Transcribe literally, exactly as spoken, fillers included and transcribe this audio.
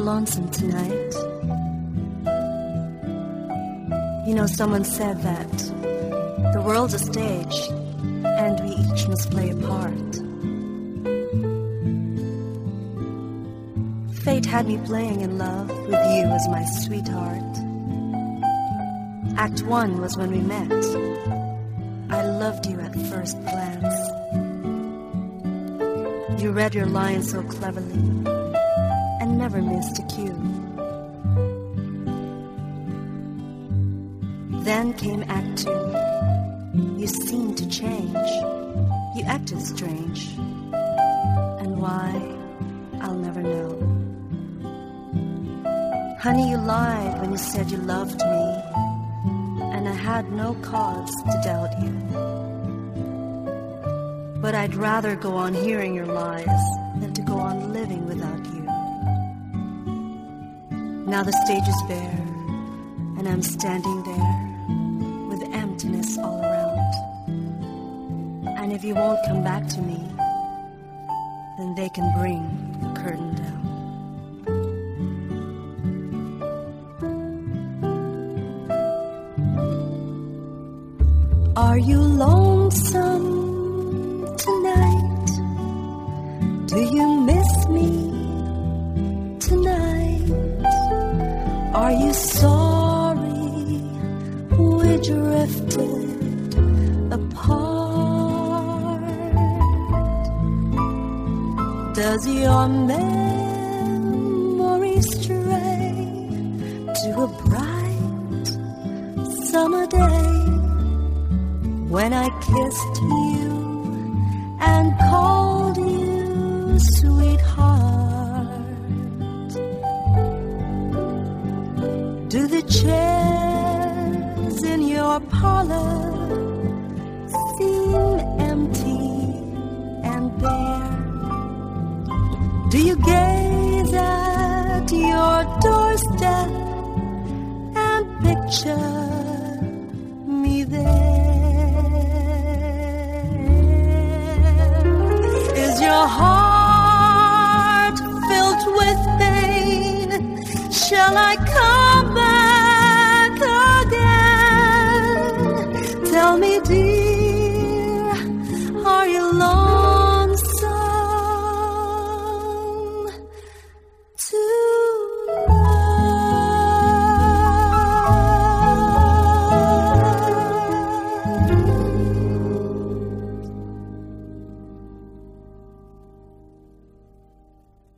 lonesome tonight? You know, someone said that the world's a stage and we each must play a part. Fate had me playing in love with you as my sweetheart. Act one was when we met. I loved you at first glance. You read your lines so cleverly and never missed a cue. Then came Act two. You seemed to change. You acted strange. And why, I'll never know. Honey, you lied when you said you loved me, and I had no cause to doubt you. But I'd rather go on hearing your lies than to go on living without you. Now the stage is bare, and I'm standing there with emptiness all around. And if you won't come back to me, then they can bring the curtain down. Are you lonesome tonight? Do you miss me tonight? Are you sorry we drifted apart? Does your memory stray to a bright summer day when I kissed you and called you sweetheart? Do the chairs in your parlor seem empty and bare? Do you gaze at your doorstep and picture me there? Your heart filled with pain, shall I come